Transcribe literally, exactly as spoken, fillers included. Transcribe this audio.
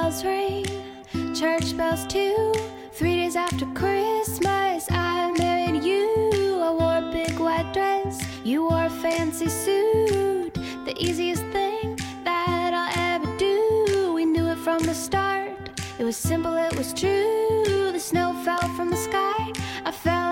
bells ring, church bells too. Three days after Christmas, I married you. I wore a big white dress, you wore a fancy suit. The easiest thing that I'll ever do. We knew it from the start. It was simple, it was true. The snow fell from the sky. I fell